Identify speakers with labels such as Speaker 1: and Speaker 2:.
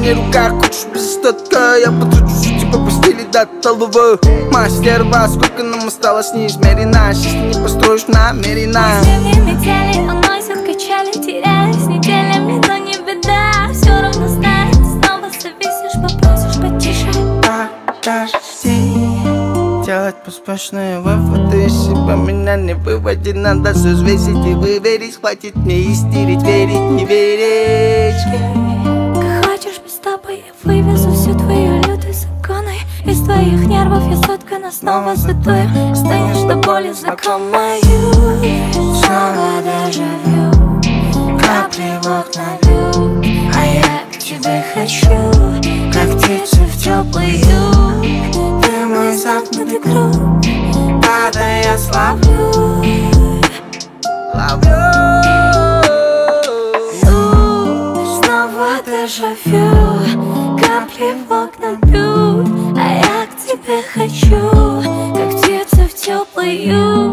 Speaker 1: мне рука. Хочешь без остатка, я потрачу тебя постели до толовы. Мастер, во сколько нам осталось неизмерено. Счастье не построишь намеренно.
Speaker 2: Мысли в метели уносят качели, теряюсь неделями, но не беда. Все равно знаю, ты снова зависишь, попросишь потише.
Speaker 1: Подожди, делать поспешные выводы из себя меня не выводи. Надо все взвесить и выверить. Хватит мне истерить, верить, не верить.
Speaker 2: Как хочешь, без тобой я вывезу всю твою лютую законы. Из твоих нервов я соткана снова задую. Станешь до боли знакомою. Снова дежавю, капли в окна бьют, а я к тебе хочу, как птицу в теплый юг. Ты мой замкнутый круг, падая я славлю. Снова дежавю, капли в окна бьют, а я к тебе хочу, как птица в теплый юг.